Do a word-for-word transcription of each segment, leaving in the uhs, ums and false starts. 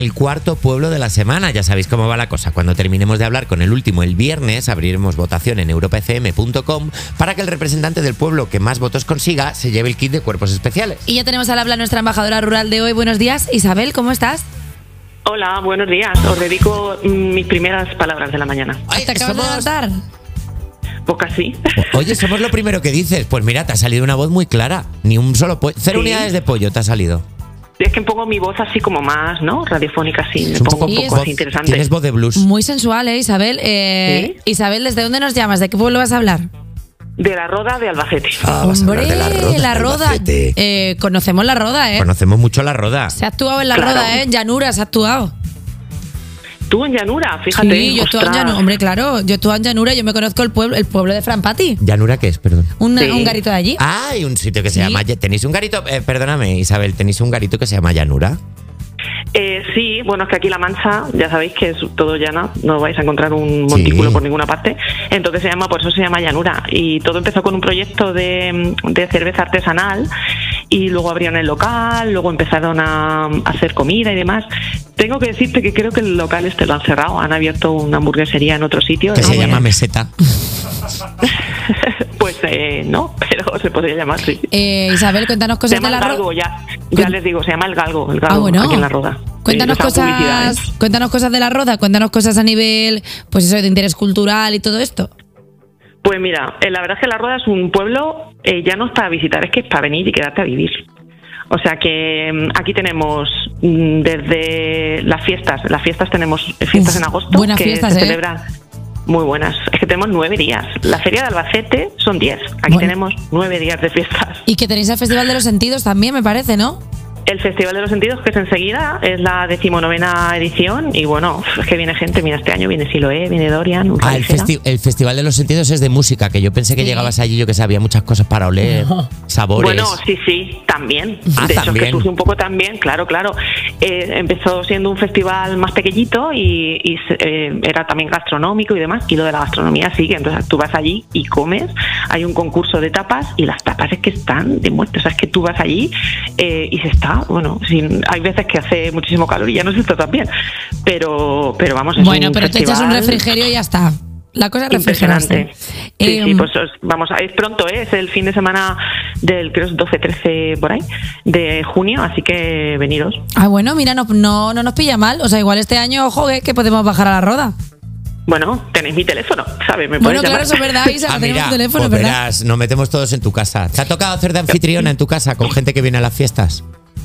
El cuarto pueblo de la semana, ya sabéis cómo va la cosa. Cuando terminemos de hablar con el último el viernes, abriremos votación en europa f m punto com para que el representante del pueblo que más votos consiga se lleve el kit de cuerpos especiales. Y ya tenemos al habla nuestra embajadora rural de hoy. Buenos días, Isabel, ¿cómo estás? Hola, buenos días. Os dedico mis primeras palabras de la mañana. Ay, ¿te acabas somos... de levantar? Pues casi. Oye, somos lo primero que dices. Pues mira, te ha salido una voz muy clara. Ni un solo pollo. Cero Sí. unidades de pollo te ha salido. Es que pongo mi voz así como más, ¿no? Radiofónica, así. Me Es un pongo poco un poco voz- así interesante. Tienes voz de blues. Muy sensual, ¿eh, Isabel? Eh, ¿Sí? Isabel, ¿desde dónde nos llamas? ¿De qué pueblo vas a hablar? De la Roda de Albacete. Ah, vas a hablar de la Roda. la de Roda. Albacete. Eh, conocemos la Roda, ¿eh? Conocemos mucho la Roda. Se ha actuado en la Claro. Roda, ¿eh? En Llanura se ha actuado. Tú en Llanura, fíjate. Sí, yo estuve en ostras. Llanura. Hombre, claro, yo estuve en Llanura. Yo me conozco el pueblo, el pueblo de Frampati. ¿Llanura qué es? Perdón. Una- Sí. Un garito de allí. Ah, hay un sitio que se Sí. llama... ¿Tenéis un garito? Eh, perdóname, Isabel, ¿tenéis un garito que se llama Llanura? Eh, sí, bueno, es que aquí La Mancha, ya sabéis que es todo llana, no vais a encontrar un montículo Sí. por ninguna parte. Entonces se llama, por eso se llama Llanura. Y todo empezó con un proyecto de, de cerveza artesanal y luego abrieron el local, luego empezaron a, a hacer comida y demás. Tengo que decirte que creo que el local este lo han cerrado, han abierto una hamburguesería en otro sitio. Que se Eh, llama Meseta. Pues eh, no, pero se podría llamar, sí. Eh, Isabel, cuéntanos Se cosas llama de el la Galgo, Roda. ya, ya les digo, se llama el Galgo, el Galgo, Ah, bueno. aquí en La Roda. Cuéntanos Sí, o sea, publicidad, cosas, ¿eh? cuéntanos cosas de la Roda, cuéntanos cosas a nivel, pues eso, de interés cultural y todo esto. Pues mira, eh, la verdad es que La Roda es un pueblo, eh, ya no es para visitar, es que es para venir y quedarte a vivir. O sea que mm, aquí tenemos mm, desde las fiestas, las fiestas tenemos fiestas Uf, en agosto buenas que fiestas, se ¿eh? celebran muy buenas. Es que tenemos nueve días. La feria de Albacete son diez. Aquí Bueno. tenemos nueve días de fiestas. Y que tenéis el Festival de los Sentidos también, me parece, ¿no? El Festival de los Sentidos, que es enseguida, es la decimonovena edición y bueno, es que viene gente, mira, este año viene Siloé, viene Dorian, Ah, el, Urbalicera. festi- el Festival de los Sentidos es de música, que yo pensé que Sí. llegabas allí, yo que sabía muchas cosas para oler, sabores. Bueno, sí, sí, también. Ah, de hecho, también. es que surge un poco también, claro, claro. Eh, empezó siendo un festival más pequeñito y, y se- eh, era también gastronómico y demás, y lo de la gastronomía sigue. Entonces tú vas allí y comes, hay un concurso de tapas y las tapas es que están de muerte. O sea, es que tú vas allí eh, y se está, bueno, sin, hay veces que hace muchísimo calor y ya no se está tan bien. Pero, pero vamos, es Bueno, un pero te echas un festival refrigerio y ya está. La cosa es refrigerarse. impresionante. Sí, Eh, sí, pues os- vamos, a- es pronto, ¿eh? Es el fin de semana del, creo, es doce, trece, por ahí, de junio, así que veniros. Ah, bueno, mira, no, no, no nos pilla mal. O sea, igual este año, ojo, eh, que podemos bajar a la Roda. Bueno, tenéis mi teléfono, ¿sabes? Me Bueno, podéis claro, llamar. eso es verdad, Isa, Ah, tenemos mira, tu teléfono, pues ¿verdad? verás, nos metemos todos en tu casa. ¿Te ha tocado hacer de anfitriona en tu casa con gente que viene a las fiestas?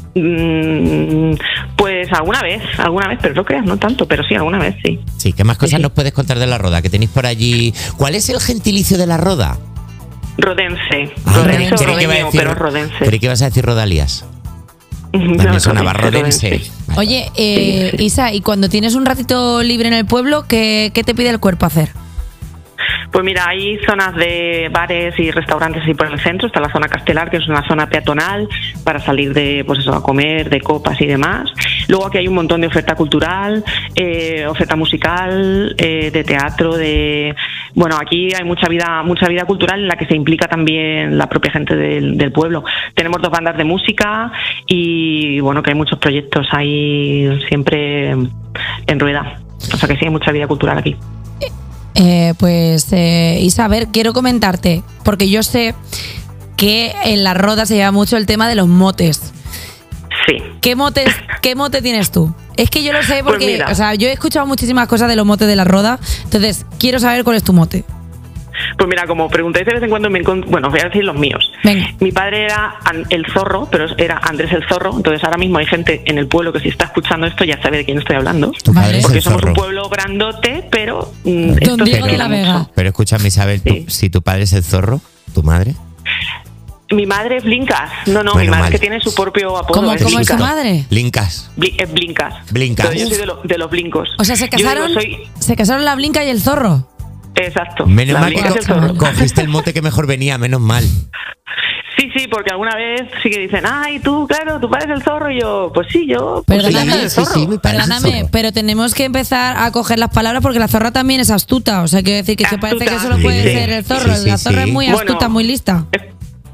Mm, pues alguna vez, alguna vez, pero no creas, no tanto, pero sí, alguna vez, sí. Sí, ¿qué más cosas Sí, sí. nos puedes contar de la Roda? Que tenéis por allí. ¿Cuál es el gentilicio de la Roda? Rodense, Ah, rodense o creí que iba a rodeño, decir- pero rodense. Creí que ibas a decir Rodalías. No, También sonaba rodense, rodense. Vale. Oye, eh, Isa, y cuando tienes un ratito libre en el pueblo, ¿qué, qué te pide el cuerpo hacer? Pues mira, hay zonas de bares y restaurantes así por el centro. Está la zona Castelar, que es una zona peatonal para salir de, pues eso, a comer, de copas y demás. Luego aquí hay un montón de oferta cultural, eh, oferta musical, eh, de teatro, de bueno, aquí hay mucha vida, mucha vida cultural en la que se implica también la propia gente del, del pueblo. Tenemos dos bandas de música y bueno, que hay muchos proyectos ahí siempre en rueda. O sea que sí hay mucha vida cultural aquí. Eh, pues, eh, Isa, a ver, quiero comentarte, porque yo sé que en la Roda se lleva mucho el tema de los motes. Sí. ¿Qué motes, qué mote tienes tú? Es que yo lo sé porque, Pues mira. o sea, yo he escuchado muchísimas cosas de los motes de la Roda, entonces quiero saber cuál es tu mote. Pues mira, como preguntáis de vez en cuando, me encont- bueno, os voy a decir los míos. Venga. Mi padre era An- el Zorro, pero era Andrés el Zorro, entonces ahora mismo hay gente en el pueblo que si está escuchando esto ya sabe de quién estoy hablando. Tu Vale. padre es Porque el somos zorro. un pueblo grandote, pero mm, Don esto se Diego de quiere la mucho. Vega. Pero escúchame, Isabel, tú- Sí. si tu padre es el zorro, ¿tu madre? Mi madre es Blinkas. No, no, Bueno, mi madre mal. es que tiene su propio apodo. ¿Cómo, es cómo es su Blinkas. madre? Lincas. Bli- es Blinkas. Blinkas. Pero yo Uf. soy de, lo- de los blincos. O sea, se Yo digo, casaron, soy- se casaron la Blinka y el zorro. Exacto. Menos la mal que Blinkas y el co- Zorro. cogiste el mote que mejor venía, menos mal. Sí, sí, porque alguna vez sí que dicen, ay, tú, claro, tu padre es el zorro, y yo, pues sí, yo, pues soy Perdóname, hija del sí, zorro. sí, mi padre es el Perdóname, zorro. pero tenemos que empezar a coger las palabras porque la zorra también es astuta. O sea, quiero decir que, que Astuta, parece que solo sí, puede sí. ser el zorro. Sí, sí, la zorra sí. es muy Bueno, astuta, muy lista. Es-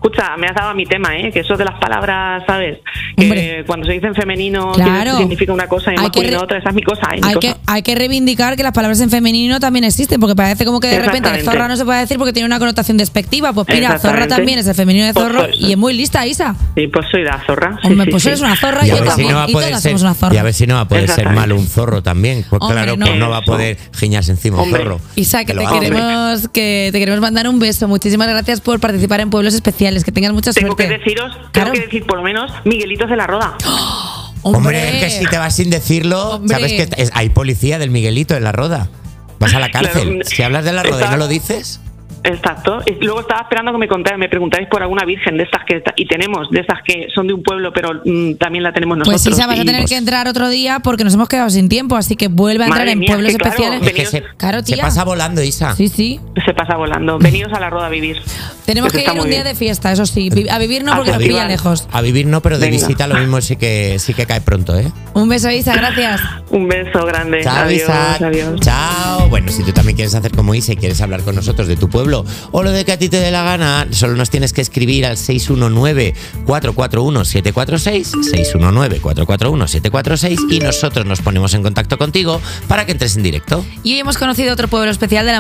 Escucha, me has dado a mi tema, ¿eh? Que eso de las palabras, ¿sabes? Que Hombre. cuando se dice en femenino Claro. significa una cosa y en Hay que masculino re- otra. Esa es mi cosa, ¿eh? Mi Hay cosa. que, hay que reivindicar que las palabras en femenino también existen, porque parece como que de repente Exactamente. zorra no se puede decir porque tiene una connotación despectiva. Pues mira, zorra Exactamente. también es el femenino de Pues zorro soy- y es muy lista, Isa. Sí, pues soy la zorra. Sí, Hombre, sí, pues sí. eres una zorra Y y a yo ver si también. no va a Y poder todas ser, somos una zorra. y a ver si no va a poder ser Exactamente. malo un zorro también. Pues Hombre, claro, no. pues no va a Eso. poder giñarse encima un Hombre. zorro. Isa, que lo te haga. queremos, que te queremos mandar un beso. Muchísimas gracias por participar en Pueblos Especiales. Que tengas mucha Tengo suerte. que deciros, Claro. tengo que decir por lo menos Miguelitos de la Roda. Hombre, es que si te vas sin decirlo, Hombre. sabes que es- hay policía del Miguelito en la Roda. Vas a la cárcel. Claro. Si hablas de la Roda y Está- no lo dices, Exacto. Y luego estaba esperando que me contáis, me preguntáis por alguna virgen de estas que y tenemos, de estas que son de un pueblo, pero mm, también la tenemos nosotros. Pues Isa, vas a y- tener que entrar otro día porque nos hemos quedado sin tiempo, así que vuelve a entrar Madre en mía, Pueblos que claro, Especiales. es que Venidos- se, Claro, se tía. pasa volando, Isa. Sí, sí. Se pasa volando. Venidos a la Roda a vivir. Tenemos Eso que está ir un muy día bien. de fiesta, eso sí. Vi- A vivir no A porque nos festival. pilla lejos. A vivir no, pero de Venga. visita lo mismo sí que sí que cae pronto, ¿eh? Un beso, Isa, gracias. Un beso grande. Chao, adiós, Isa. adiós. Chao. Bueno, si tú también quieres hacer como Isa y quieres hablar con nosotros de tu pueblo o lo de que a ti te dé la gana, solo nos tienes que escribir al seis uno nueve, cuatro cuatro uno, siete cuatro seis, seis uno nueve, cuatro cuatro uno, siete cuatro seis y nosotros nos ponemos en contacto contigo para que entres en directo. Y hoy hemos conocido otro pueblo especial de la